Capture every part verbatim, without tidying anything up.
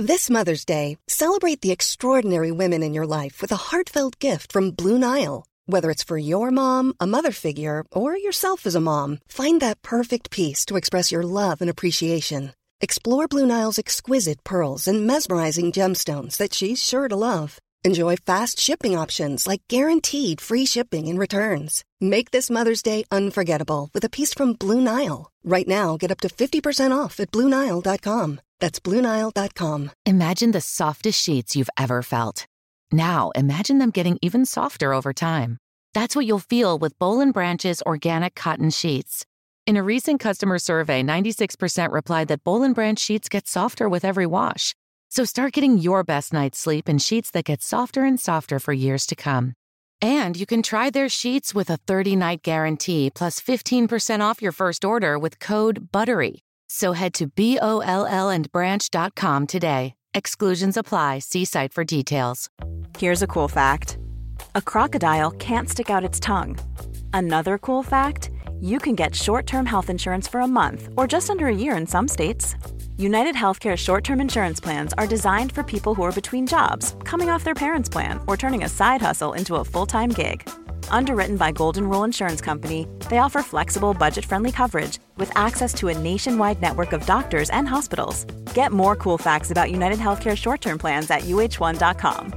This Mother's Day, celebrate the extraordinary women in your life with a heartfelt gift from Blue Nile. Whether it's for your mom, a mother figure, or yourself as a mom, find that perfect piece to express your love and appreciation. Explore Blue Nile's exquisite pearls and mesmerizing gemstones that she's sure to love. Enjoy fast shipping options like guaranteed free shipping and returns. Make this Mother's Day unforgettable with a piece from Blue Nile. Right now, get up to fifty percent off at Blue Nile dot com. That's Blue Nile dot com. Imagine the softest sheets you've ever felt. Now, imagine them getting even softer over time. That's what you'll feel with Boll and Branch's organic cotton sheets. In a recent customer survey, ninety-six percent replied that Boll and Branch sheets get softer with every wash. So start getting your best night's sleep in sheets that get softer and softer for years to come. And you can try their sheets with a thirty-night guarantee plus fifteen percent off your first order with code BUTTERY. So head to B O L L and branch dot com today. Exclusions apply. See site for details. Here's a cool fact. A crocodile can't stick out its tongue. Another cool fact, you can get short-term health insurance for a month or just under a year in some states. United Healthcare short-term insurance plans are designed for people who are between jobs, coming off their parents' plan, or turning a side hustle into a full-time gig. Underwritten by Golden Rule Insurance Company, they offer flexible, budget-friendly coverage with access to a nationwide network of doctors and hospitals. Get more cool facts about United Healthcare short-term plans at U H one dot com.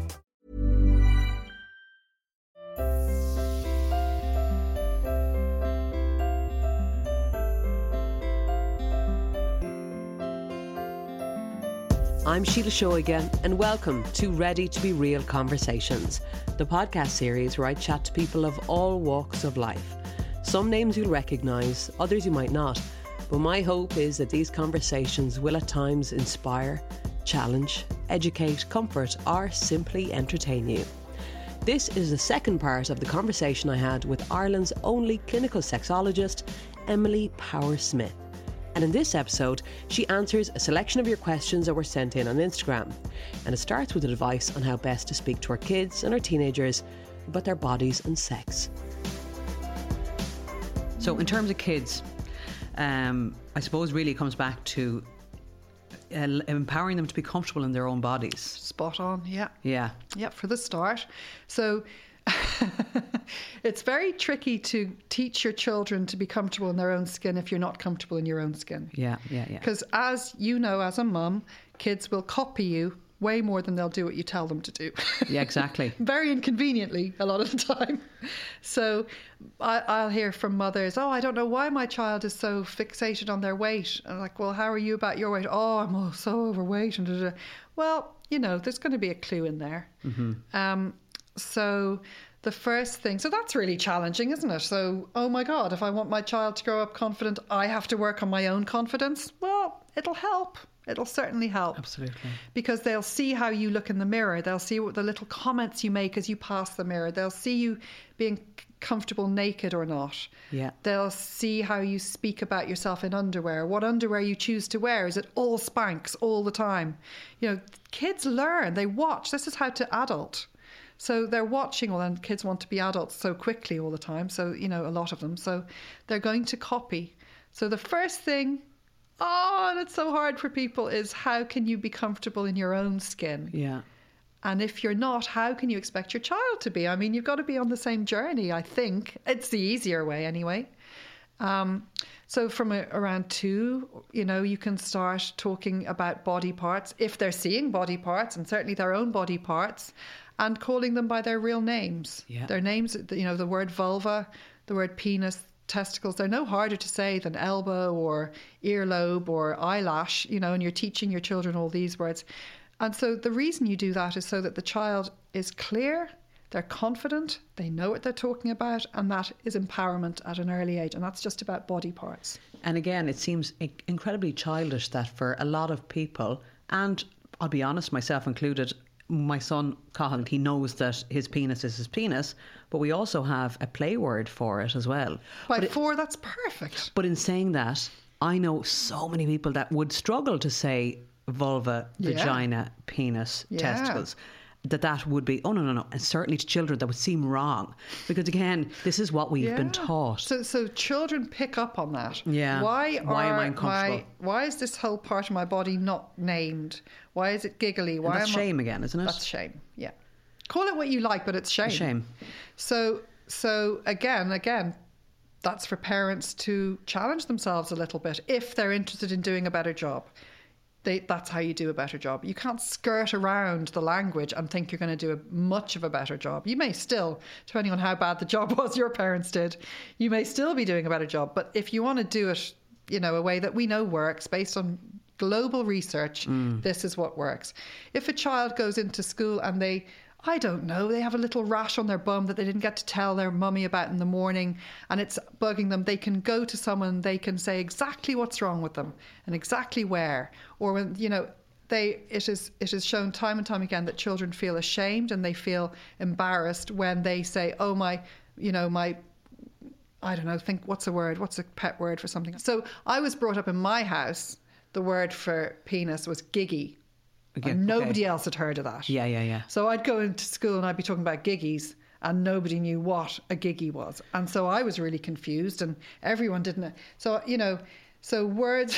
I'm Sheila Shaw again, and welcome to Ready to Be Real Conversations, the podcast series where I chat to people of all walks of life. Some names you'll recognise, others you might not, but my hope is that these conversations will at times inspire, challenge, educate, comfort, or simply entertain you. This is the second part of the conversation I had with Ireland's only clinical sexologist, Emily Power-Smith. And in this episode, she answers a selection of your questions that were sent in on Instagram. And it starts with advice on how best to speak to our kids and our teenagers about their bodies and sex. So in terms of kids, um, I suppose really it comes back to uh, empowering them to be comfortable in their own bodies. Spot on, yeah. Yeah. Yeah, for the start. So it's very tricky to teach your children to be comfortable in their own skin if you're not comfortable in your own skin. Yeah, yeah, yeah. Because as you know, as a mum, kids will copy you way more than they'll do what you tell them to do. Yeah, exactly. Very inconveniently a lot of the time. So I, I'll hear from mothers, oh, I don't know why my child is so fixated on their weight. I'm like, well, how are you about your weight? Oh, I'm oh, so overweight. And da, da, da. Well, you know, there's going to be a clue in there. Mm-hmm. Um, so the first thing, so that's really challenging, isn't it? So, oh my God, if I want my child to grow up confident, I have to work on my own confidence. Well, it'll help. It'll certainly help. Absolutely. Because they'll see how you look in the mirror. They'll see what the little comments you make as you pass the mirror. They'll see you being comfortable naked or not. Yeah. They'll see how you speak about yourself in underwear. What underwear you choose to wear. Is it all Spanx all the time? You know, kids learn. They watch. This is how to adult. So they're watching, well, and kids want to be adults so quickly all the time. So, you know, a lot of them. So they're going to copy. So the first thing, oh, and it's so hard for people, is how can you be comfortable in your own skin? Yeah. And if you're not, how can you expect your child to be? I mean, you've got to be on the same journey, I think. It's the easier way anyway. Um, so from a, around two, you know, you can start talking about body parts, if they're seeing body parts, and certainly their own body parts, and calling them by their real names. Yeah. Their names, you know, the word vulva, the word penis, testicles, they're no harder to say than elbow or earlobe or eyelash, you know, and you're teaching your children all these words. And so the reason you do that is so that the child is clear, they're confident, they know what they're talking about, and that is empowerment at an early age. And that's just about body parts. And again, it seems incredibly childish that for a lot of people, and I'll be honest, myself included, my son, Cathal, he knows that his penis is his penis, but we also have a play word for it as well. By but four, it, that's perfect. But in saying that, I know so many people that would struggle to say vulva, Yeah. vagina, penis, Yeah. testicles. that that would be, oh, no, no, no. And certainly to children, that would seem wrong. Because, again, this is what we've Yeah. been taught. So, so children pick up on that. Yeah. Why? Why am are I uncomfortable? my- why is this whole part of my body not named? Why is it giggly? Why And that's am I- shame again, isn't it? That's shame. Yeah. Call it what you like, but it's shame. Shame. So, so again, again, that's for parents to challenge themselves a little bit if they're interested in doing a better job. They, that's how you do a better job. You can't skirt around the language and think you're going to do a, much of a better job. You may still, depending on how bad the job was your parents did, you may still be doing a better job. But if you want to do it, you know, a way that we know works based on global research, mm. this is what works. If a child goes into school and they, I don't know, they have a little rash on their bum that they didn't get to tell their mummy about in the morning and it's bugging them, they can go to someone, they can say exactly what's wrong with them and exactly where. Or when, you know, they it is it is shown time and time again that children feel ashamed and they feel embarrassed when they say, oh, my, you know, my, I don't know, think, what's a word? What's a pet word for something? So I was brought up in my house, the word for penis was giggy. Again, And nobody okay. else had heard of that. Yeah, yeah, yeah. So I'd go into school and I'd be talking about giggies and nobody knew what a giggy was. And so I was really confused and everyone didn't know. So, you know, so words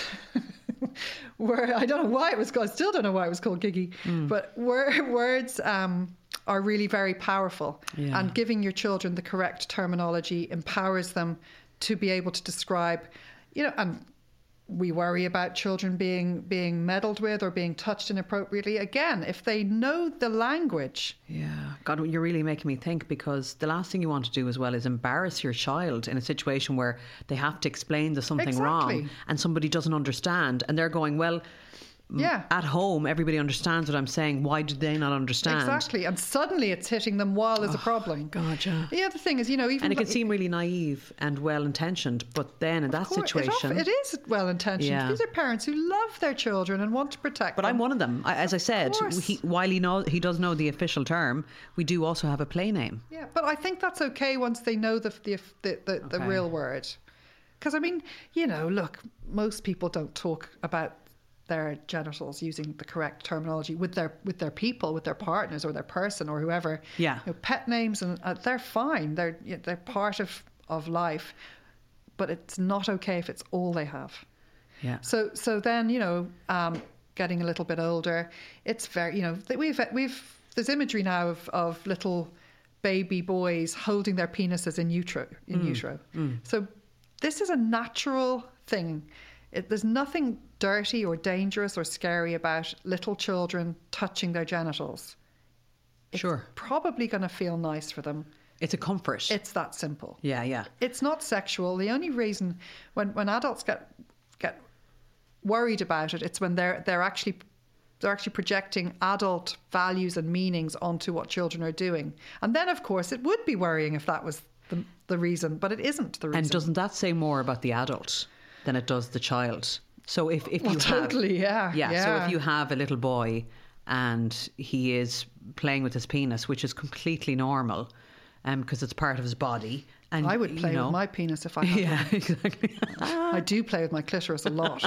were, I don't know why it was called, I still don't know why it was called giggy, mm. but word, words um, are really very powerful. Yeah. And giving your children the correct terminology empowers them to be able to describe, you know, and we worry about children being being meddled with or being touched inappropriately. Again, if they know the language. Yeah. God, you're really making me think, because the last thing you want to do as well is embarrass your child in a situation where they have to explain there's something Exactly. wrong and somebody doesn't understand and they're going, well, yeah. at home, everybody understands what I'm saying. Why do they not understand? Exactly. And suddenly it's hitting them while there's Oh, a problem. God, yeah. The other thing is, you know, even... And it can like- seem really naive and well-intentioned, but then in that Of course, situation... It, often, it is well-intentioned. Yeah. These are parents who love their children and want to protect But them. I'm one of them. I, as I said, course. he, while he know he does know the official term, we do also have a play name. Yeah, but I think that's okay once they know the the the, the, the Okay. real word. Because, I mean, you know, look, most people don't talk about their genitals using the correct terminology with their with their people, with their partners or their person or whoever. Yeah. You know, pet names, and uh, they're fine. They're they're part of, of life. But it's not okay if it's all they have. Yeah. So so then, you know, um, getting a little bit older, it's very, you know, th- we've we've there's imagery now of, of little baby boys holding their penises in utero in Mm. utero. Mm. So this is a natural thing. It, there's nothing dirty or dangerous or scary about little children touching their genitals. It's Sure. probably going to feel nice for them. It's a comfort. It's that simple. yeah, yeah. It's not sexual. The only reason when, when adults get get worried about it, it's when they're they're actually they're actually projecting adult values and meanings onto what children are doing. And then, of course, it would be worrying if that was the, the reason, but it isn't the reason. And doesn't that say more about the adult than it does the child? So if, if Well, you totally, have, yeah, yeah. So yeah. if you have a little boy and he is playing with his penis, which is completely normal, um, because it's part of his body. And I would play you know, with my penis if I had yeah, one. exactly. I do play with my clitoris a lot.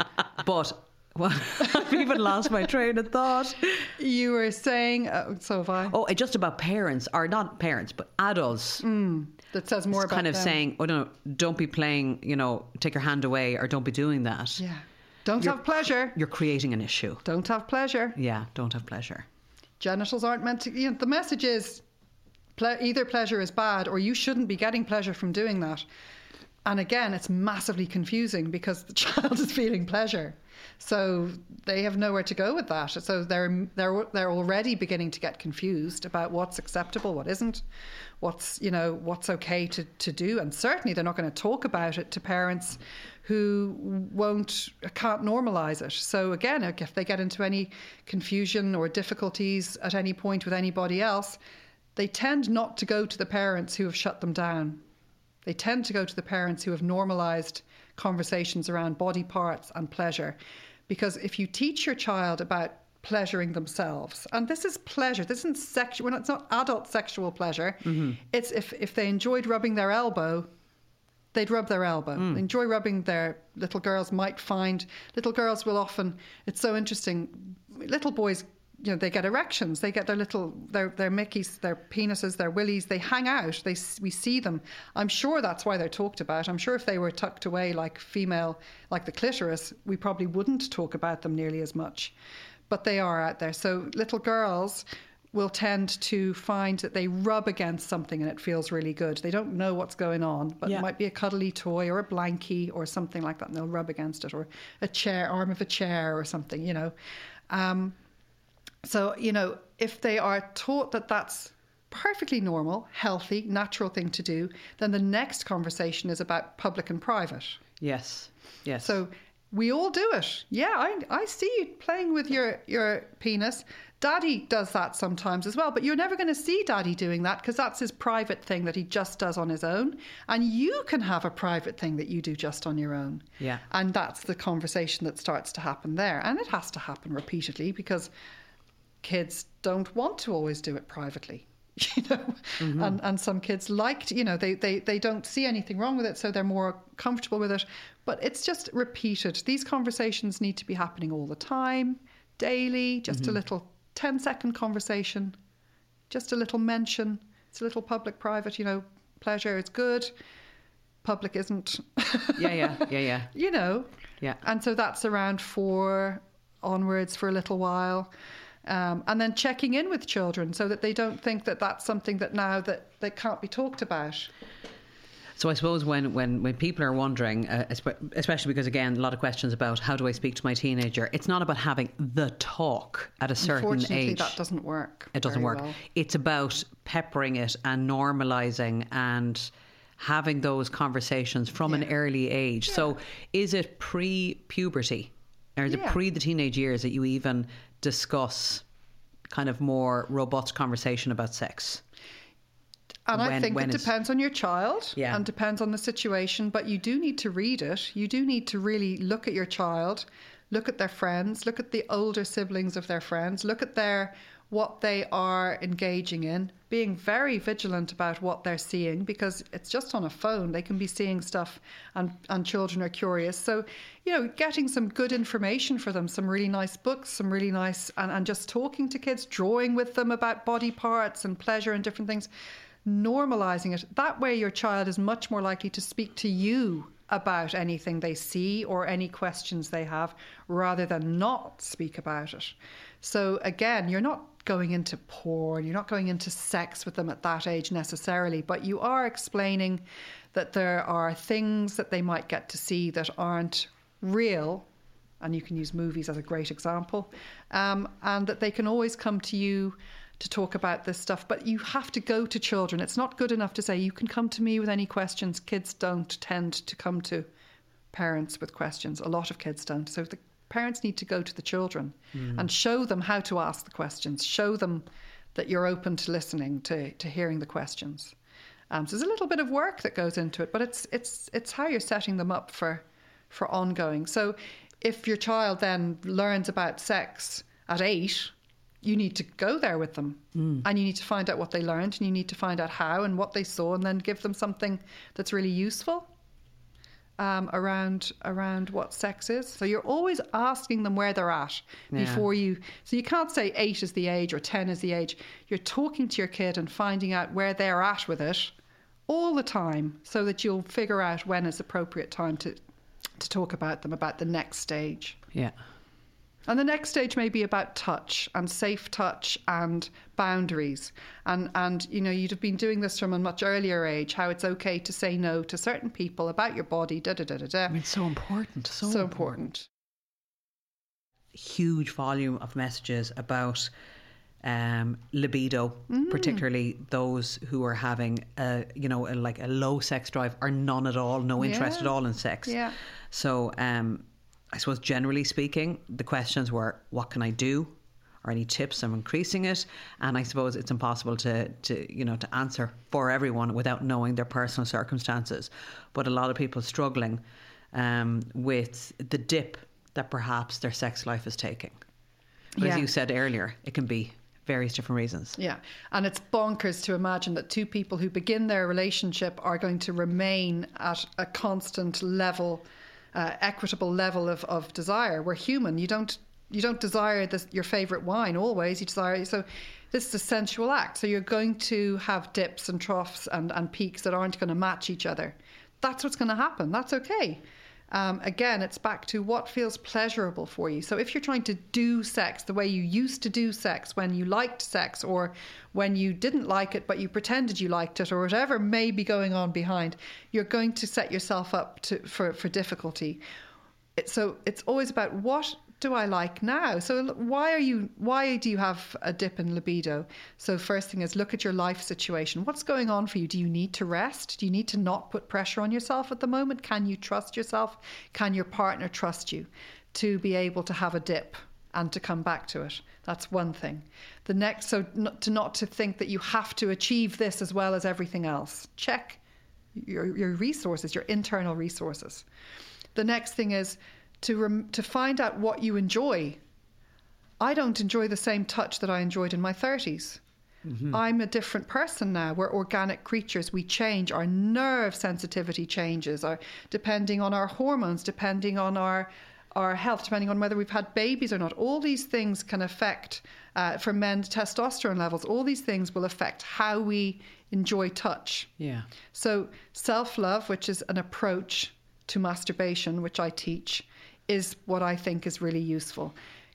But well, I've even lost my train of thought. You were saying, uh, so have I. Oh, just about parents, or not parents, but adults. Mm, that says more It's about kind of them. saying, oh no, don't be playing, you know, take your hand away, or don't be doing that. Yeah. Don't You're- have pleasure. You're creating an issue. Don't have pleasure. Yeah, don't have pleasure. Genitals aren't meant to, you know, the message is ple- either pleasure is bad or you shouldn't be getting pleasure from doing that. And again, it's massively confusing because the child is feeling pleasure. So they have nowhere to go with that. So they're they're they're already beginning to get confused about what's acceptable, what isn't, what's, you know, what's okay to, to do. And certainly they're not going to talk about it to parents who won't can't normalize it. So again, if they get into any confusion or difficulties at any point with anybody else, they tend not to go to the parents who have shut them down. They tend to go to the parents who have normalised conversations around body parts and pleasure. Because if you teach your child about pleasuring themselves, and this is pleasure, this isn't sexual, it's not adult sexual pleasure. Mm-hmm. It's if, if they enjoyed rubbing their elbow, they'd rub their elbow. Mm. They enjoy rubbing their, little girls might find, little girls will often, it's so interesting, little boys you know, they get erections, they get their little, their, their Mickeys, their penises, their willies, they hang out, they, we see them. I'm sure that's why they're talked about. I'm sure if they were tucked away like female, like the clitoris, we probably wouldn't talk about them nearly as much. But they are out there. So little girls will tend to find that they rub against something and it feels really good. They don't know what's going on, but yeah. It might be a cuddly toy or a blankie or something like that, and they'll rub against it, or a chair, arm of a chair or something, you know. Um, So, you know, if they are taught that that's perfectly normal, healthy, natural thing to do, then the next conversation is about public and private. Yes, yes. So we all do it. Yeah, I, I see you playing with your, your penis. Daddy does that sometimes as well, but you're never going to see Daddy doing that because that's his private thing that he just does on his own. And you can have a private thing that you do just on your own. Yeah. And that's the conversation that starts to happen there. And it has to happen repeatedly because kids don't want to always do it privately, you know, mm-hmm. and and some kids like to, you know, they, they, they don't see anything wrong with it, so they're more comfortable with it. But it's just repeated. These conversations need to be happening all the time, daily, just mm-hmm. a little ten second conversation, just a little mention. It's a little public, private, you know, pleasure is good, public isn't. yeah, yeah, yeah, yeah. You know, yeah. And so that's around four onwards for a little while. Um, and then checking in with children so that they don't think that that's something that now that they can't be talked about. So I suppose when, when, when people are wondering, uh, especially because, again, a lot of questions about how do I speak to my teenager, it's not about having the talk at a certain Unfortunately, age. that doesn't work. It doesn't work. Well. It's about peppering it and normalising and having those conversations from yeah. an early age. Yeah. So is it pre-puberty or is yeah. it pre the teenage years that you even discuss kind of more robust conversation about sex? And when, I think it is... depends on your child yeah. and depends on the situation, but you do need to read it. You do need to really look at your child, look at their friends, look at the older siblings of their friends, look at their what they are engaging in, being very vigilant about what they're seeing, because it's just on a phone. They can be seeing stuff and, and children are curious. So, you know, getting some good information for them, some really nice books, some really nice, and, and just talking to kids, drawing with them about body parts and pleasure and different things, normalizing it. That way your child is much more likely to speak to you about anything they see or any questions they have, rather than not speak about it. So again, you're not going into porn, you're not going into sex with them at that age necessarily, but you are explaining that there are things that they might get to see that aren't real, and you can use movies as a great example, um, and that they can always come to you to talk about this stuff. But you have to go to children. It's not good enough to say, you can come to me with any questions. Kids don't tend to come to parents with questions. A lot of kids don't. So the parents need to go to the children mm. and show them how to ask the questions, show them that you're open to listening, to, to hearing the questions. Um, so there's a little bit of work that goes into it, but it's it's it's how you're setting them up for for ongoing. So if your child then learns about sex at eight, you need to go there with them mm. and you need to find out what they learned, and you need to find out how and what they saw, and then give them something that's really useful um, around around what sex is. So you're always asking them where they're at yeah. before you. So you can't say eight is the age or ten is the age. You're talking to your kid and finding out where they're at with it all the time, so that you'll figure out when is appropriate time to to talk about them about the next stage. Yeah. And the next stage may be about touch and safe touch and boundaries. And, and you know, you'd have been doing this from a much earlier age, how it's okay to say no to certain people about your body, da da da da da. I mean, it's so important. So, so important. important. Huge volume of messages about um, libido, mm. particularly those who are having, a, you know, a, like a low sex drive or none at all, no interest yeah. at all in sex. Yeah. So, um, I suppose generally speaking, the questions were, what can I do? Or any tips on increasing it? And I suppose it's impossible to, to, you know, to answer for everyone without knowing their personal circumstances. But a lot of people struggling um, with the dip that perhaps their sex life is taking. But yeah. as you said earlier, it can be various different reasons. Yeah. And it's bonkers to imagine that two people who begin their relationship are going to remain at a constant level Uh, equitable level of, of desire. We're human. You don't you don't desire this, your favorite wine always. You desire, so this is a sensual act. So you're going to have dips and troughs and, and peaks that aren't going to match each other. That's what's going to happen. That's okay. Um, again, it's back to what feels pleasurable for you. So if you're trying to do sex the way you used to do sex when you liked sex, or when you didn't like it but you pretended you liked it, or whatever may be going on behind, you're going to set yourself up to, for, for difficulty. It, so it's always about, what do I like now? So why are you? Why do you have a dip in libido? So first thing is, look at your life situation. What's going on for you? Do you need to rest? Do you need to not put pressure on yourself at the moment? Can you trust yourself? Can your partner trust you to be able to have a dip and to come back to it? That's one thing. The next, so not to not to think that you have to achieve this as well as everything else. Check your your resources, your internal resources. The next thing is to rem- to find out what you enjoy. I don't enjoy the same touch that I enjoyed in my thirties. Mm-hmm. I'm a different person now. We're organic creatures. We change. Our nerve sensitivity changes, our, depending on our hormones, depending on our our health, depending on whether we've had babies or not. All these things can affect, uh, for men, testosterone levels. All these things will affect how we enjoy touch. Yeah. So self-love, which is an approach to masturbation, which I teach, is what I think is really useful.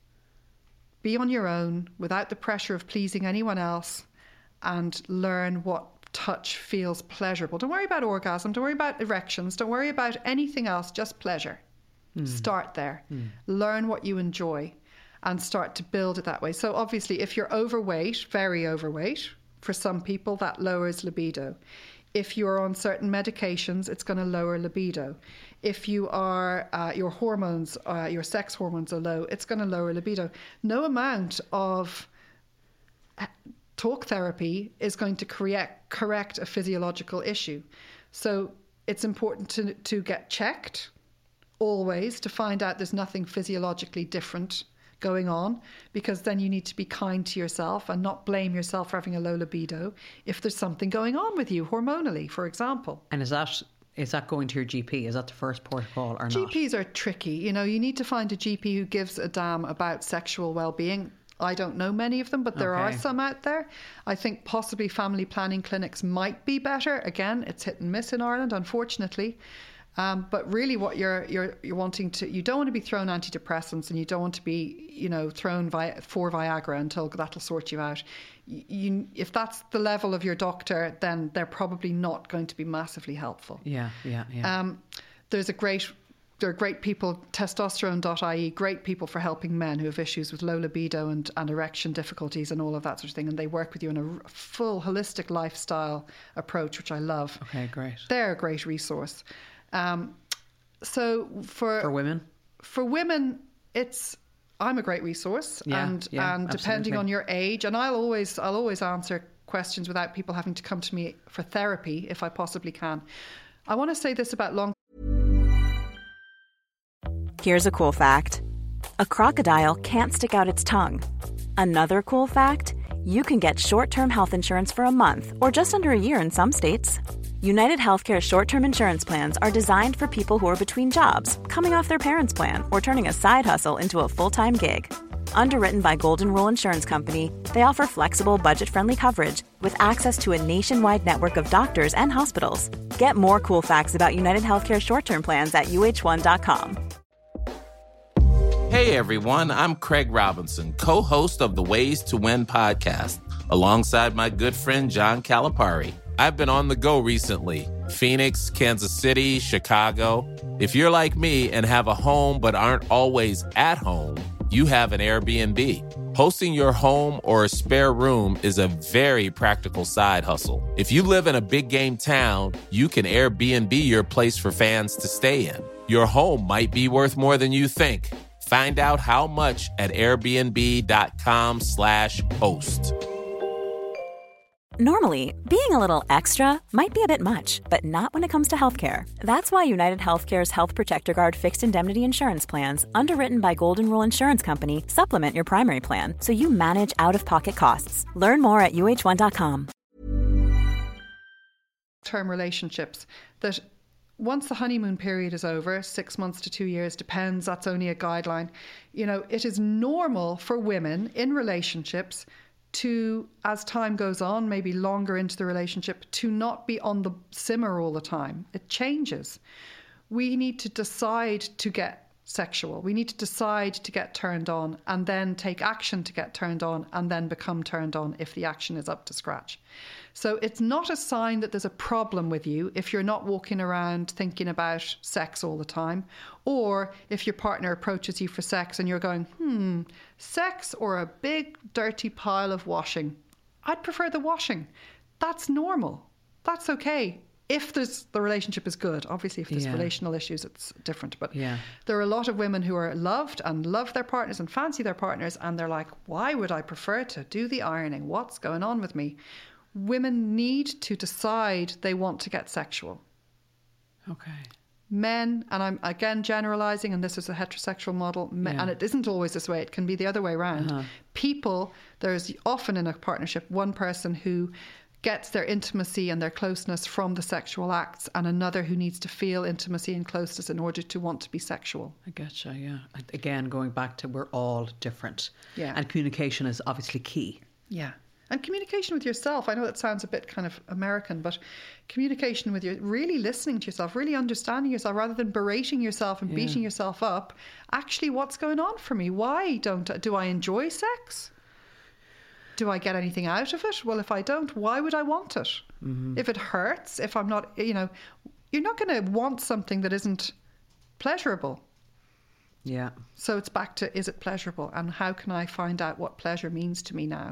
Be on your own without the pressure of pleasing anyone else, and learn what touch feels pleasurable. Don't worry about orgasm. Don't worry about erections. Don't worry about anything else. Just pleasure. Mm. Start there. Mm. Learn what you enjoy and start to build it that way. So obviously, if you're overweight, very overweight, for some people that lowers libido. If you're on certain medications, it's going to lower libido. If you are, uh, your hormones, uh, your sex hormones are low, it's going to lower libido. No amount of talk therapy is going to correct, correct a physiological issue. So it's important to, to get checked always, to find out there's nothing physiologically different going on, because then you need to be kind to yourself and not blame yourself for having a low libido if there's something going on with you hormonally, for example. And is that is that going to your G P? Is that the first port of call or not? G Ps are tricky. You know, you need to find a G P who gives a damn about sexual well-being. I don't know many of them, but there okay. are some out there. I think possibly family planning clinics might be better. Again, it's hit and miss in Ireland, unfortunately. Um, but really, what you're you're you're wanting to, you don't want to be thrown antidepressants, and you don't want to be, you know, thrown vi- for Viagra until that'll sort you out. You, you, if that's the level of your doctor, then they're probably not going to be massively helpful. Yeah, yeah, yeah. Um, there's a great, there are great people, testosterone dot I E, great people for helping men who have issues with low libido and, and erection difficulties and all of that sort of thing. And they work with you in a full holistic lifestyle approach, which I love. Okay, great. They're a great resource. Um, so for for women, for women, it's I'm a great resource, yeah, and yeah, and depending absolutely. on your age, and I'll always I'll always answer questions without people having to come to me for therapy if I possibly can. I want to say this about long. Here's a cool fact: a crocodile can't stick out its tongue. Another cool fact: you can get short-term health insurance for a month or just under a year in some states. United Healthcare short-term insurance plans are designed for people who are between jobs, coming off their parents' plan, or turning a side hustle into a full-time gig. Underwritten by Golden Rule Insurance Company, they offer flexible, budget-friendly coverage with access to a nationwide network of doctors and hospitals. Get more cool facts about United Healthcare short-term plans at U H one dot com. Hey everyone, I'm Craig Robinson, co-host of the Ways to Win podcast, alongside my good friend John Calipari. I've been on the go recently. Phoenix, Kansas City, Chicago. If you're like me and have a home but aren't always at home, you have an Airbnb. Hosting your home or a spare room is a very practical side hustle. If you live in a big game town, you can Airbnb your place for fans to stay in. Your home might be worth more than you think. Find out how much at airbnb.com slash host. Normally, being a little extra might be a bit much, but not when it comes to healthcare. That's why United Healthcare's Health Protector Guard fixed indemnity insurance plans, underwritten by Golden Rule Insurance Company, supplement your primary plan so you manage out-of-pocket costs. Learn more at U H one dot com. Term relationships that once the honeymoon period is over, six months to two years, depends, that's only a guideline. You know, it is normal for women in relationships to, as time goes on, maybe longer into the relationship, to not be on the simmer all the time. It changes. We need to decide to get sexual. We need to decide to get turned on and then take action to get turned on and then become turned on if the action is up to scratch. So it's not a sign that there's a problem with you if you're not walking around thinking about sex all the time, or if your partner approaches you for sex and you're going, hmm, sex or a big dirty pile of washing. I'd prefer the washing. That's normal. That's okay. If there's the relationship is good. Obviously, if there's Yeah. relational issues, it's different. But Yeah. there are a lot of women who are loved and love their partners and fancy their partners, and they're like, why would I prefer to do the ironing? What's going on with me? Women need to decide they want to get sexual. Okay. Men, and I'm again generalizing, and this is a heterosexual model, men, Yeah. and it isn't always this way, it can be the other way around. Uh-huh. People, there's often in a partnership one person who gets their intimacy and their closeness from the sexual acts, and another who needs to feel intimacy and closeness in order to want to be sexual. I getcha, yeah. Again, going back to we're all different. Yeah. And communication is obviously key. Yeah. And communication with yourself. I know that sounds a bit kind of American, but communication with your, really listening to yourself, really understanding yourself rather than berating yourself and Yeah. beating yourself up. Actually, what's going on for me? Why don't I, do I enjoy sex? Do I get anything out of it? Well, if I don't, why would I want it? Mm-hmm. If it hurts, if I'm not, you know, you're not going to want something that isn't pleasurable. Yeah. So it's back to, is it pleasurable? And how can I find out what pleasure means to me now?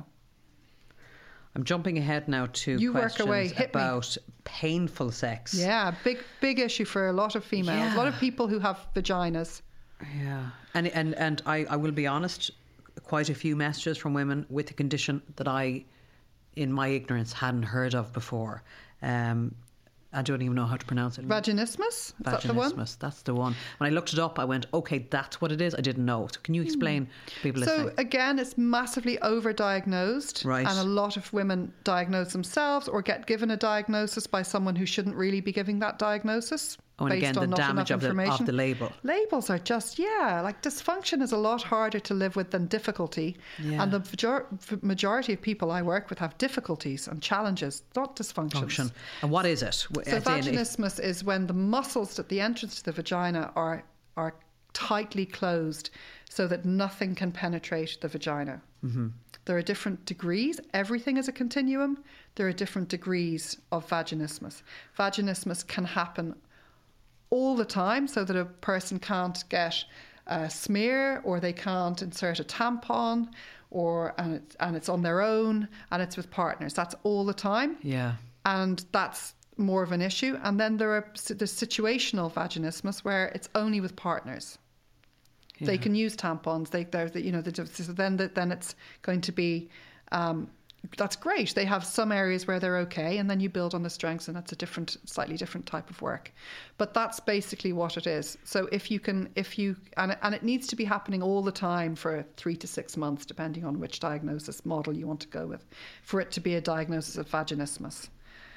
I'm jumping ahead now to You work questions away. Hit me. about painful sex. Yeah, big big issue for a lot of females. Yeah. A lot of people who have vaginas. Yeah. And and, and I, I will be honest, quite a few messages from women with a condition that I, in my ignorance, hadn't heard of before. Um, I don't even know how to pronounce it. Vaginismus? Is that the one? Vaginismus, that's the one. When I looked it up, I went, okay, that's what it is. I didn't know. So can you explain to people So listening? again, it's massively overdiagnosed, Right. and a lot of women diagnose themselves or get given a diagnosis by someone who shouldn't really be giving that diagnosis. Oh, and based again, the on not damage enough of the, of information. the label. Labels are just, yeah, like dysfunction is a lot harder to live with than difficulty. Yeah. And the major- majority of people I work with have difficulties and challenges, not dysfunctions. Function. And what is it? So As in, if- vaginismus is when the muscles at the entrance to the vagina are are tightly closed so that nothing can penetrate the vagina. Mm-hmm. There are different degrees. Everything is a continuum. There are different degrees of vaginismus. Vaginismus can happen all the time, so that a person can't get a smear or they can't insert a tampon, or and it's, and it's on their own and it's with partners. That's all the time. Yeah. And that's more of an issue. And then there are there's situational vaginismus where it's only with partners. They Yeah. can use tampons. They, they're, you know, they, so then then it's going to be. Um, that's great. They have some areas where they're okay, and then you build on the strengths, and that's a different, slightly different type of work. But that's basically what it is. So if you can, if you, and it, and it needs to be happening all the time for three to six months, depending on which diagnosis model you want to go with, for it to be a diagnosis of vaginismus.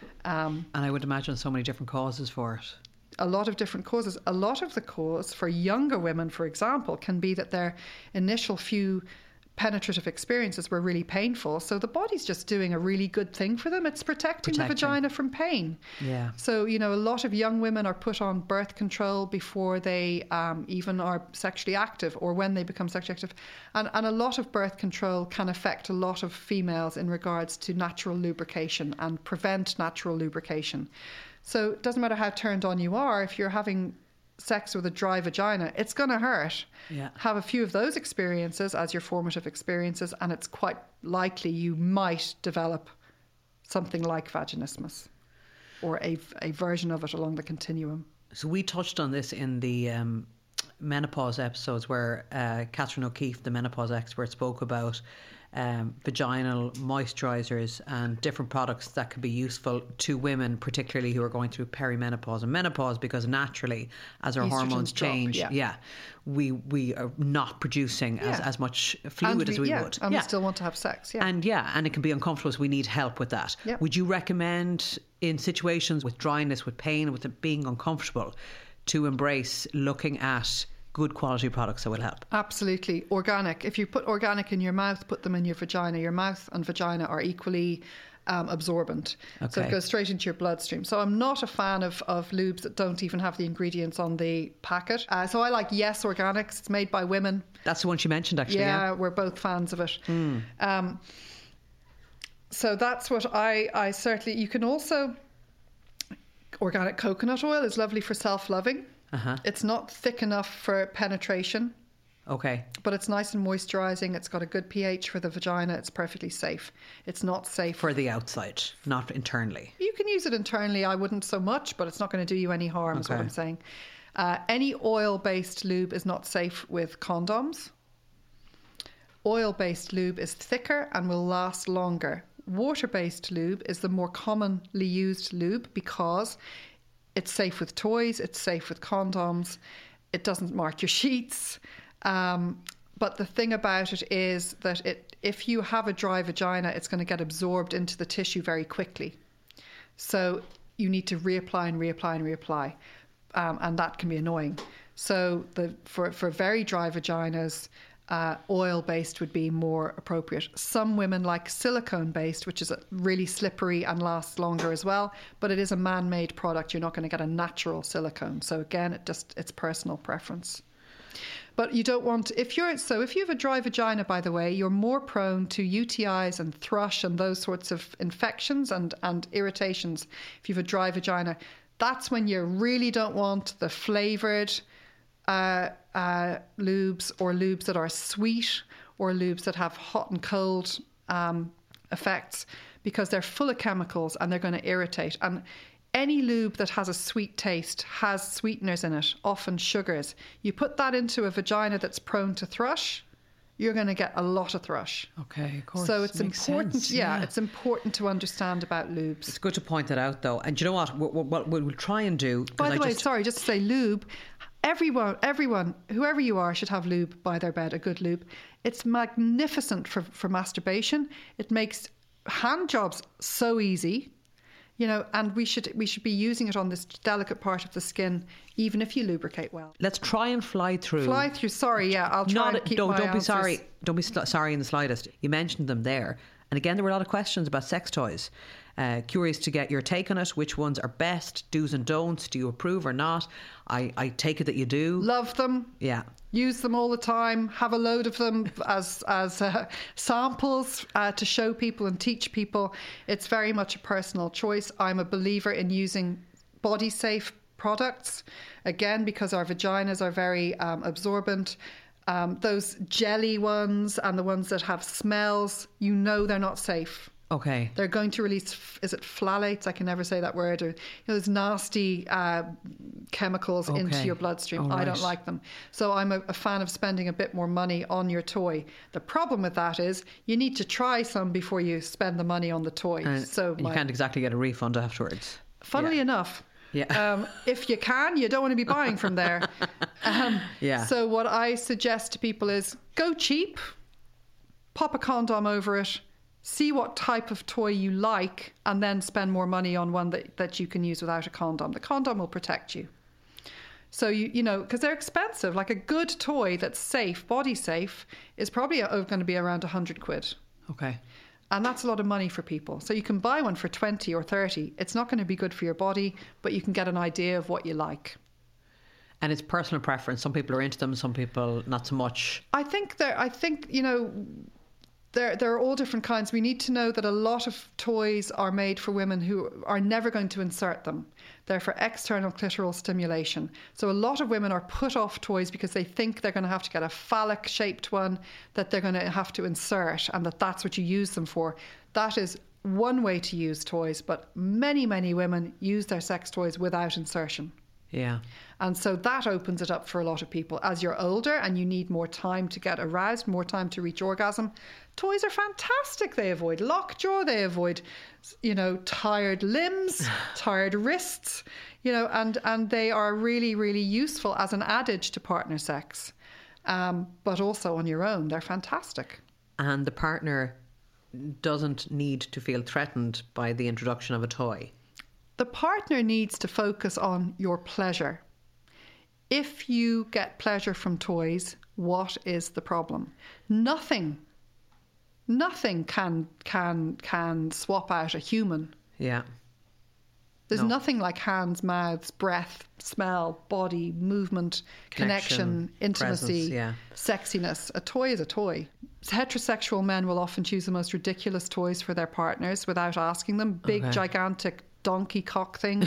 Um, And I would imagine so many different causes for it. a lot of different causes. A lot of the cause for younger women, for example, can be that their initial few penetrative experiences were really painful. So the body's just doing a really good thing for them. It's protecting, Protecting. the vagina from pain. Yeah. So, you know, a lot of young women are put on birth control before they um, even are sexually active, or when they become sexually active. And, and a lot of birth control can affect a lot of females in regards to natural lubrication and prevent natural lubrication. So it doesn't matter how turned on you are, if you're having sex with a dry vagina, it's going to hurt. Yeah. Have a few of those experiences as your formative experiences, and it's quite likely you might develop something like vaginismus, or a, a version of it along the continuum. So we touched on this in the um, menopause episodes where uh, Catherine O'Keefe, the menopause expert, spoke about um, vaginal moisturisers and different products that could be useful to women, particularly who are going through perimenopause and menopause, because naturally, as our Estrogens hormones drop, change, yeah. yeah, we we are not producing Yeah. as, as much fluid And as we yeah, would. And yeah. we still want to have sex, yeah. And yeah, and it can be uncomfortable, so we need help with that. Yep. Would you recommend in situations with dryness, with pain, with it being uncomfortable, to embrace looking at good quality products that will help? Absolutely. Organic. If you put organic in your mouth, put them in your vagina. Your mouth and vagina are equally um, absorbent. So Okay. it goes straight into your bloodstream. So I'm not a fan of, of lubes that don't even have the ingredients on the packet. Uh, so I like Yes Organics. It's made by women. That's the one she mentioned, actually. Yeah, Yeah. we're both fans of it. Um, so that's what I, I certainly... You can also... Organic coconut oil is lovely for self-loving. Uh-huh. It's not thick enough for penetration, Okay. but it's nice and moisturising. It's got a good pH for the vagina. It's perfectly safe. It's not safe For the outside, not internally. You can use it internally. I wouldn't so much, but it's not going to do you any harm, is what Okay. I'm saying. Uh, any oil-based lube is not safe with condoms. Oil-based lube is thicker and will last longer. Water-based lube is the more commonly used lube because it's safe with toys, it's safe with condoms, it doesn't mark your sheets. Um, but the thing about it is that it, if you have a dry vagina, it's going to get absorbed into the tissue very quickly. So you need to reapply and reapply and reapply. Um, and that can be annoying. So the for, for very dry vaginas, uh, oil-based would be more appropriate. Some women like silicone-based, which is really slippery and lasts longer as well, but it is a man-made product. You're not going to get a natural silicone. So again, it just it's personal preference. But you don't want, if you're, so if you have a dry vagina, by the way, you're more prone to U T Is and thrush and those sorts of infections and, and irritations if you have a dry vagina. That's when you really don't want the flavoured uh, uh, lubes or lubes that are sweet or lubes that have hot and cold um, effects, because they're full of chemicals and they're going to irritate. And any lube that has a sweet taste has sweeteners in it, often sugars. You put that into a vagina that's prone to thrush, you're going to get a lot of thrush. Okay, of course. So it's Makes important, sense, yeah, yeah. it's important to understand about lubes. It's good to point that out, though. And do you know what? What, what we'll, we'll try and do... 'cause By the I way, just, sorry, just to say lube, everyone, everyone, whoever you are, should have lube by their bed, a good lube. It's magnificent for, for masturbation. It makes hand jobs so easy. You know, and we should we should be using it on this delicate part of the skin, even if you lubricate well. Let's try and fly through... Fly through. Sorry, yeah, I'll try Not, and keep don't, my don't be answers. sorry. Don't be sl- sorry in the slightest. You mentioned them there. And again, there were a lot of questions about sex toys. Uh, curious to get your take on it. Which ones are best? Do's and don'ts? Do you approve or not? I, I take it that you do. Love them. Yeah. Use them all the time. Have a load of them as as uh, samples uh, to show people and teach people. It's very much a personal choice. I'm a believer in using body safe products, again, because our vaginas are very um, absorbent. Um, those jelly ones and the ones that have smells, you know they're not safe. Okay. They're going to release, is it phthalates? I can never say that word. Or you know, those nasty uh, chemicals Okay. into your bloodstream. Oh, I don't right. like them. So I'm a, a fan of spending a bit more money on your toy. The problem with that is you need to try some before you spend the money on the toy. And, so and my, you can't exactly get a refund afterwards. funnily Yeah. enough, Yeah. um, if you can, you don't want to be buying from there. Um, Yeah. So what I suggest to people is go cheap, pop a condom over it, see what type of toy you like, and then spend more money on one that, that you can use without a condom. The condom will protect you. So, you you know, because they're expensive. Like a good toy that's safe, body safe, is probably uh, going to be around one hundred quid. Okay. And that's a lot of money for people. So you can buy one for twenty or thirty. It's not going to be good for your body, but you can get an idea of what you like. And it's personal preference. Some people are into them, some people not so much. I think there. I think you know, there there are all different kinds. We need to know that a lot of toys are made for women who are never going to insert them. They're for external clitoral stimulation. So a lot of women are put off toys because they think they're going to have to get a phallic shaped one that they're going to have to insert, and that that's what you use them for. That is one way to use toys, but many many women use their sex toys without insertion. Yeah. And so that opens it up for a lot of people. As you're older and you need more time to get aroused, more time to reach orgasm, toys are fantastic. They avoid lockjaw, they avoid, you know, tired limbs, tired wrists, you know, and, and they are really, really useful as an adage to partner sex. Um, but also on your own, they're fantastic. And the partner doesn't need to feel threatened by the introduction of a toy. The partner needs to focus on your pleasure. If you get pleasure from toys, what is the problem? Nothing, nothing can can can swap out a human. Yeah. There's No. nothing like hands, mouths, breath, smell, body, movement, connection, Connection, intimacy, presence, yeah. sexiness. A toy is a toy. Heterosexual men will often choose the most ridiculous toys for their partners without asking them. Big, Okay. gigantic donkey cock things.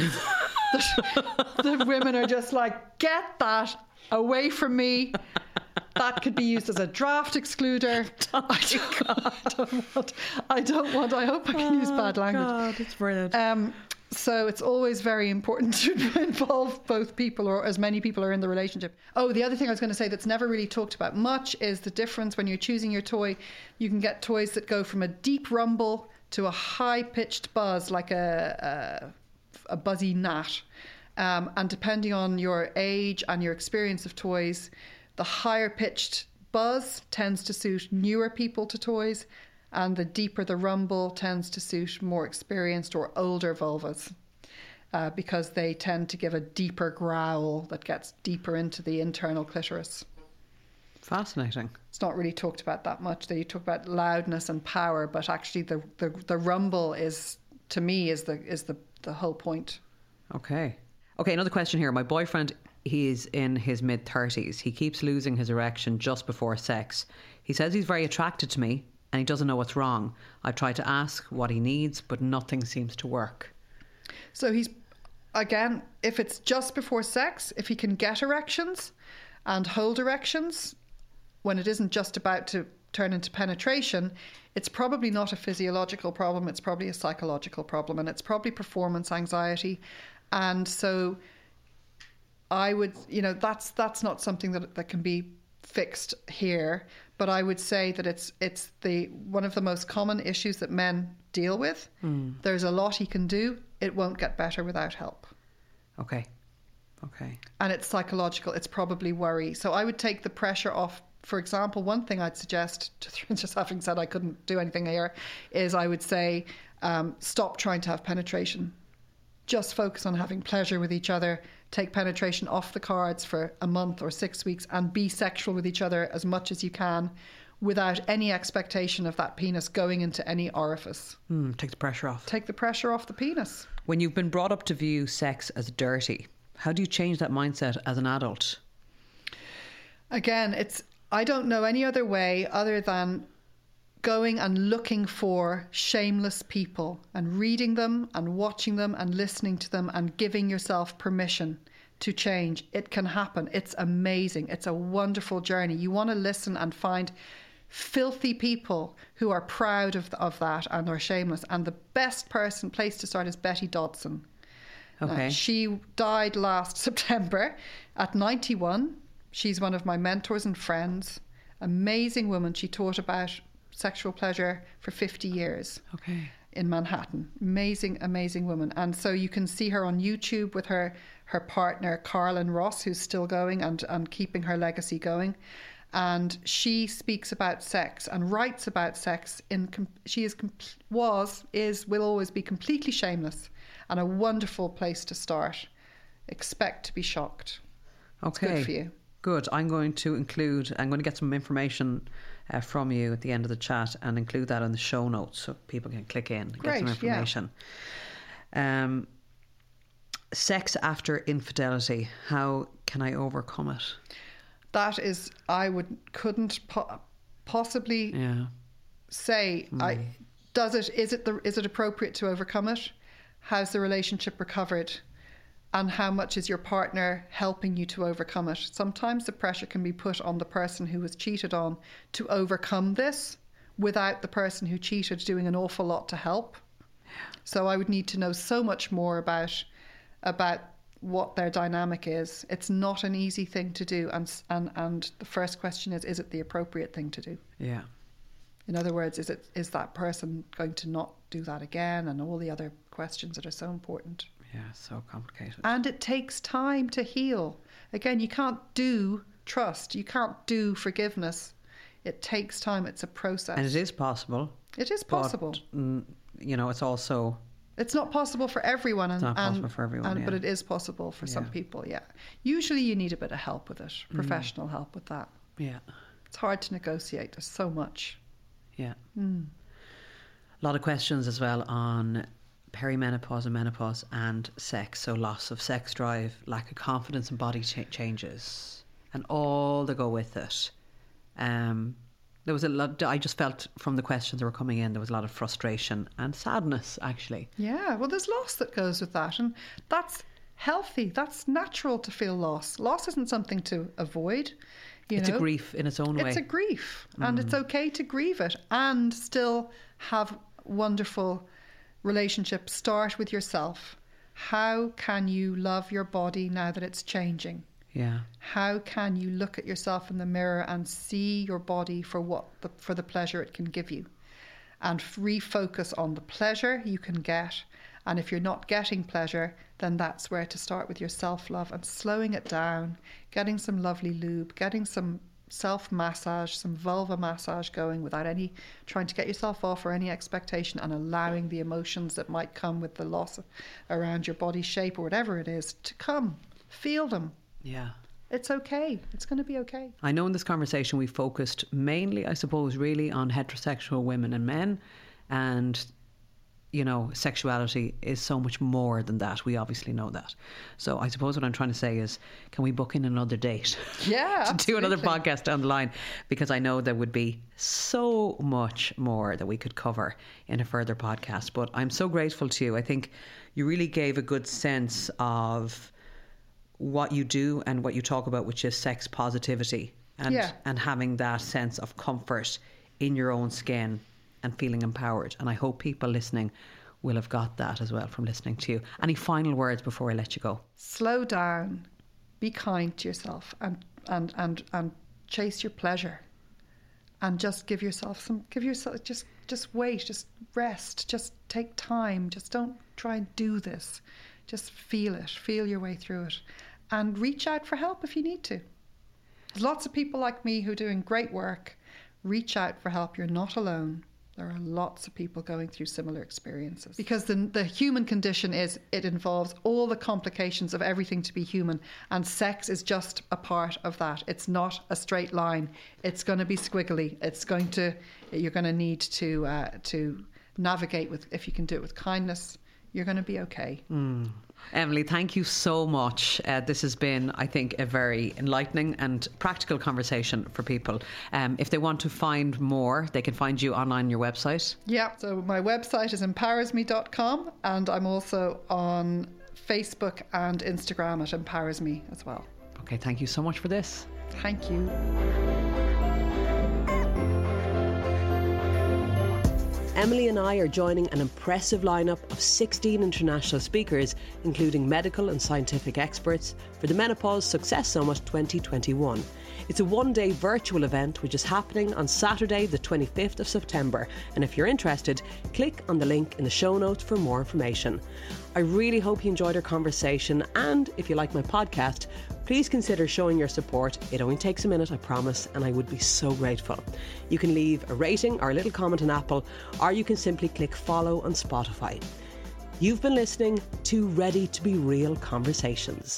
the, the women are just like, get that away from me. That could be used as a draft excluder. I don't, I don't want. I don't want. I hope I can use bad language. God, it's brilliant. Um, so it's always very important to involve both people, or as many people are in the relationship. Oh, the other thing I was going to say that's never really talked about much is the difference when you're choosing your toy. You can get toys that go from a deep rumble to a high-pitched buzz, like a a, a buzzy gnat. Um, and depending on your age and your experience of toys, the higher-pitched buzz tends to suit newer people to toys, and the deeper the rumble tends to suit more experienced or older vulvas, uh, because they tend to give a deeper growl that gets deeper into the internal clitoris. Fascinating. It's not really talked about that much. They talk about loudness and power, but actually the, the, the rumble is, to me, is the is the, the whole point. Okay. Okay, another question here. My boyfriend, he's in his mid-thirties. He keeps losing his erection just before sex. He says he's very attracted to me and he doesn't know what's wrong. I've tried to ask what he needs, but nothing seems to work. So he's, again, if it's just before sex, if he can get erections and hold erections when it isn't just about to turn into penetration, it's probably not a physiological problem. It's probably a psychological problem, and it's probably performance anxiety. And so I would, you know, that's that's not something that that can be fixed here. But I would say that it's it's the one of the most common issues that men deal with. Mm. There's a lot he can do. It won't get better without help. Okay. Okay. And it's psychological. It's probably worry. So I would take the pressure off. For example, one thing I'd suggest, just having said I couldn't do anything here, is I would say um, stop trying to have penetration. Just focus on having pleasure with each other. Take penetration off the cards for a month or six weeks and be sexual with each other as much as you can without any expectation of that penis going into any orifice. Mm, take the pressure off. Take the pressure off the penis. When you've been brought up to view sex as dirty, how do you change that mindset as an adult? Again, it's I don't know any other way other than going and looking for shameless people and reading them and watching them and listening to them and giving yourself permission to change. It can happen. It's amazing. It's a wonderful journey. You want to listen and find filthy people who are proud of, of that and are shameless. And the best person, place to start is Betty Dodson. Okay. Uh, she died last September at ninety-one. She's one of my mentors and friends. Amazing woman. She taught about sexual pleasure for fifty years. Okay. In Manhattan. Amazing, amazing woman. And so you can see her on YouTube with her her partner, Carlin Ross, who's still going and, and keeping her legacy going. And she speaks about sex and writes about sex. In com- She is, was, is, will always be completely shameless and a wonderful place to start. Expect to be shocked. Okay. It's good for you. Good. I'm going to include, I'm going to get some information uh, from you at the end of the chat and include that in the show notes so people can click in and Great, get some information. Yeah. Um, sex after infidelity. How can I overcome it? That is, I would couldn't po- possibly yeah. say. Mm. I does it. Is it the? Is it appropriate to overcome it? How's the relationship recovered? And how much is your partner helping you to overcome it? Sometimes the pressure can be put on the person who was cheated on to overcome this without the person who cheated doing an awful lot to help. So I would need to know so much more about about what their dynamic is. It's not an easy thing to do. And, and, and the first question is, is it the appropriate thing to do? Yeah. In other words, is it is that person going to not do that again? And all the other questions that are so important. Yeah, so complicated. And it takes time to heal. Again, you can't do trust. You can't do forgiveness. It takes time. It's a process. And it is possible. It is possible. But, mm, you know, it's also... It's not possible for everyone. And, It's not possible and, for everyone, and, yeah. But it is possible for some Yeah. people, yeah. Usually you need a bit of help with it, professional mm. help with that. Yeah. It's hard to negotiate. There's so much. Yeah. Mm. A lot of questions as well on perimenopause and menopause and sex. So loss of sex drive, lack of confidence and body ch- changes and all that go with it. Um, there was a lot, I just felt from the questions that were coming in, there was a lot of frustration and sadness, actually. Yeah, well, there's loss that goes with that. And that's healthy. That's natural to feel loss. Loss isn't something to avoid. You it's know? a grief in its own way. It's a grief. Mm. And it's okay to grieve it and still have wonderful relationships. Start with yourself. How can you love your body now that it's changing? Yeah. How can you look at yourself in the mirror and see your body for what the, for the pleasure it can give you, and refocus on the pleasure you can get. And if you're not getting pleasure, then that's where to start with your self-love and slowing it down, getting some lovely lube, getting some self-massage, some vulva massage going without any trying to get yourself off or any expectation, and allowing the emotions that might come with the loss around your body shape or whatever it is to come. Feel them. Yeah. It's okay. It's going to be okay. I know in this conversation we focused mainly, I suppose, really on heterosexual women and men, and you know, sexuality is so much more than that. We obviously know that. So I suppose what I'm trying to say is, can we book in another date? Yeah, to do another absolutely. podcast down the line? Because I know there would be so much more that we could cover in a further podcast. But I'm so grateful to you. I think you really gave a good sense of what you do and what you talk about, which is sex positivity and Yeah. and having that sense of comfort in your own skin and feeling empowered. And I hope people listening will have got that as well from listening to you. Any final words before I let you go? Slow down, be kind to yourself, and and and and chase your pleasure, and just give yourself some give yourself just just wait, just rest, just take time, just don't try and do this, just feel it, feel your way through it, and reach out for help if you need to. There's lots of people like me who are doing great work. Reach out for help. You're not alone. There are lots of people going through similar experiences. Because the, the human condition is, it involves all the complications of everything to be human. And sex is just a part of that. It's not a straight line. It's going to be squiggly. It's going to, you're going to need to uh, to navigate with, if you can do it with kindness, you're going to be okay. Mm. Emily, thank you so much. Uh, this has been, I think, a very enlightening and practical conversation for people. Um, if they want to find more, they can find you online on your website. Yeah, so my website is empowers me dot com, and I'm also on Facebook and Instagram at Empowers Me as well. Okay, thank you so much for this. Thank you. Emily and I are joining an impressive lineup of sixteen international speakers, including medical and scientific experts, for the Menopause Success Summit twenty twenty-one. It's a one-day virtual event which is happening on Saturday the twenty-fifth of September, and if you're interested, click on the link in the show notes for more information. I really hope you enjoyed our conversation, and if you like my podcast, please consider showing your support. It only takes a minute, I promise, and I would be so grateful. You can leave a rating or a little comment on Apple, or you can simply click follow on Spotify. You've been listening to Ready to Be Real Conversations.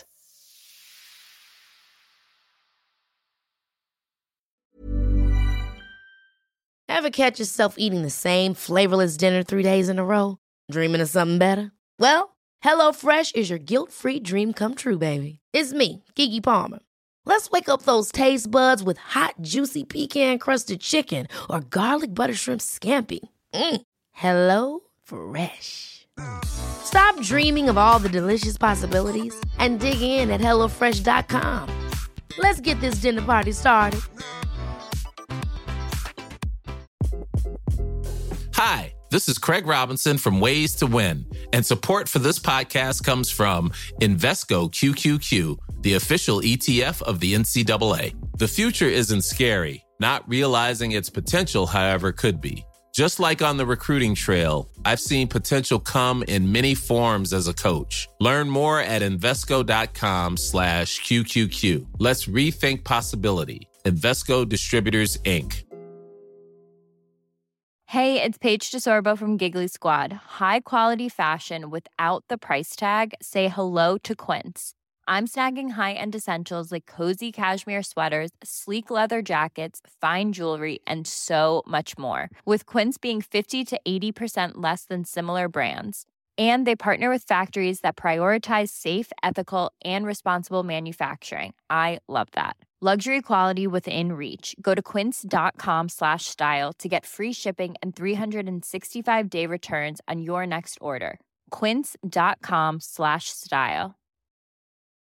Ever catch yourself eating the same flavorless dinner three days in a row? Dreaming of something better? Well, HelloFresh is your guilt-free dream come true, baby. It's me, Keke Palmer. Let's wake up those taste buds with hot, juicy pecan-crusted chicken or garlic butter shrimp scampi. Mm. Hello Fresh. Stop dreaming of all the delicious possibilities and dig in at hello fresh dot com. Let's get this dinner party started. Hi, This is Craig Robinson from Ways to Win, and support for this podcast comes from Invesco Q Q Q, the official E T F of the N C double A. The future isn't scary. Not realizing its potential, however, could be. Just like on the recruiting trail, I've seen potential come in many forms as a coach. Learn more at Invesco.com slash QQQ. Let's rethink possibility. Invesco Distributors, Incorporated. Hey, it's Paige DeSorbo from Giggly Squad. High quality fashion without the price tag. Say hello to Quince. I'm snagging high-end essentials like cozy cashmere sweaters, sleek leather jackets, fine jewelry, and so much more. With Quince being fifty to eighty percent less than similar brands. And they partner with factories that prioritize safe, ethical, and responsible manufacturing. I love that. Luxury quality within reach. Go to quince.com slash style to get free shipping and three sixty-five day returns on your next order. Quince.com slash style.